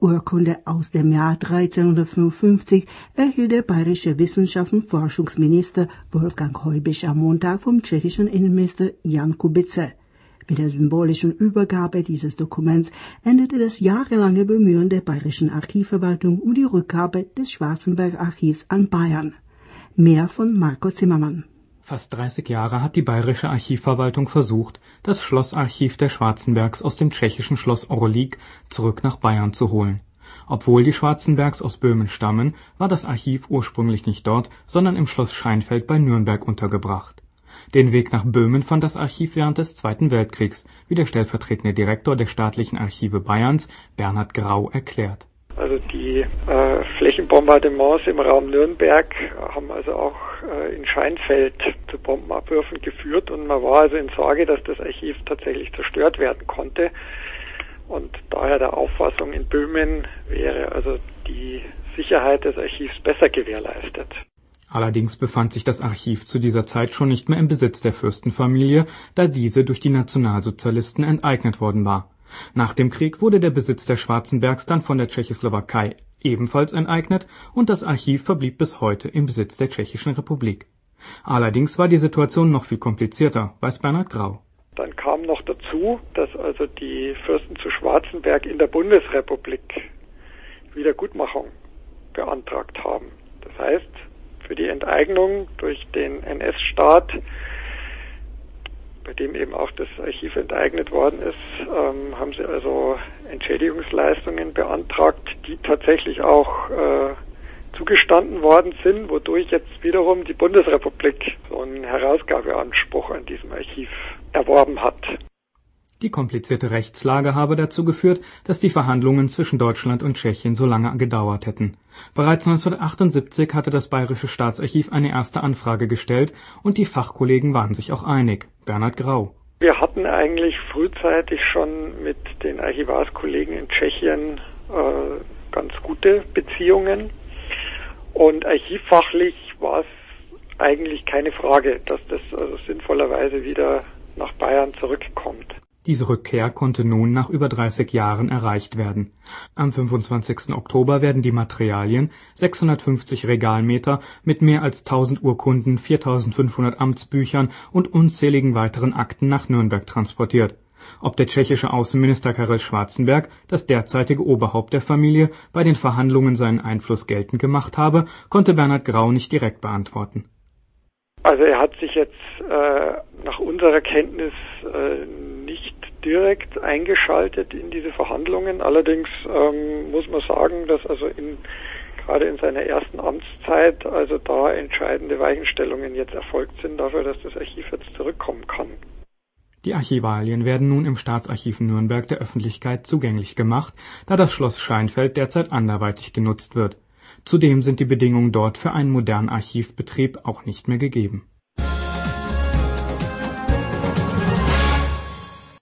Urkunde aus dem Jahr 1355 erhielt der bayerische Wissenschafts- und Forschungsminister Wolfgang Heubisch am Montag vom tschechischen Innenminister Jan Kubice. Mit der symbolischen Übergabe dieses Dokuments endete das jahrelange Bemühen der bayerischen Archivverwaltung um die Rückgabe des Schwarzenberg-Archivs an Bayern. Mehr von Marco Zimmermann. Fast 30 Jahre hat die bayerische Archivverwaltung versucht, das Schlossarchiv der Schwarzenbergs aus dem tschechischen Schloss Orlík zurück nach Bayern zu holen. Obwohl die Schwarzenbergs aus Böhmen stammen, war das Archiv ursprünglich nicht dort, sondern im Schloss Scheinfeld bei Nürnberg untergebracht. Den Weg nach Böhmen fand das Archiv während des Zweiten Weltkriegs, wie der stellvertretende Direktor der Staatlichen Archive Bayerns, Bernhard Grau, erklärt. Also die Flächenbombardements im Raum Nürnberg haben also auch in Scheinfeld zu Bombenabwürfen geführt und man war also in Sorge, dass das Archiv tatsächlich zerstört werden konnte. Und daher der Auffassung, in Böhmen wäre also die Sicherheit des Archivs besser gewährleistet. Allerdings befand sich das Archiv zu dieser Zeit schon nicht mehr im Besitz der Fürstenfamilie, da diese durch die Nationalsozialisten enteignet worden war. Nach dem Krieg wurde der Besitz der Schwarzenbergs dann von der Tschechoslowakei ebenfalls enteignet und das Archiv verblieb bis heute im Besitz der Tschechischen Republik. Allerdings war die Situation noch viel komplizierter, weiß Bernhard Grau. Dann kam noch dazu, dass also die Fürsten zu Schwarzenberg in der Bundesrepublik Wiedergutmachung beantragt haben. Das heißt, für die Enteignung durch den NS-Staat, bei dem eben auch das Archiv enteignet worden ist, haben sie also Entschädigungsleistungen beantragt, die tatsächlich auch zugestanden worden sind, wodurch jetzt wiederum die Bundesrepublik so einen Herausgabeanspruch an diesem Archiv erworben hat. Die komplizierte Rechtslage habe dazu geführt, dass die Verhandlungen zwischen Deutschland und Tschechien so lange gedauert hätten. Bereits 1978 hatte das Bayerische Staatsarchiv eine erste Anfrage gestellt und die Fachkollegen waren sich auch einig. Bernhard Grau. Wir hatten eigentlich frühzeitig schon mit den Archivarskollegen in Tschechien ganz gute Beziehungen und archivfachlich war es eigentlich keine Frage, dass das also sinnvollerweise wieder nach Bayern zurückkommt. Diese Rückkehr konnte nun nach über 30 Jahren erreicht werden. Am 25. Oktober werden die Materialien, 650 Regalmeter mit mehr als 1000 Urkunden, 4500 Amtsbüchern und unzähligen weiteren Akten nach Nürnberg transportiert. Ob der tschechische Außenminister Karel Schwarzenberg, das derzeitige Oberhaupt der Familie, bei den Verhandlungen seinen Einfluss geltend gemacht habe, konnte Bernhard Grau nicht direkt beantworten. Also er hat sich jetzt nach unserer Kenntnis nicht direkt eingeschaltet in diese Verhandlungen. Allerdings muss man sagen, dass also gerade in seiner ersten Amtszeit also da entscheidende Weichenstellungen jetzt erfolgt sind dafür, dass das Archiv jetzt zurückkommen kann. Die Archivalien werden nun im Staatsarchiv Nürnberg der Öffentlichkeit zugänglich gemacht, da das Schloss Scheinfeld derzeit anderweitig genutzt wird. Zudem sind die Bedingungen dort für einen modernen Archivbetrieb auch nicht mehr gegeben.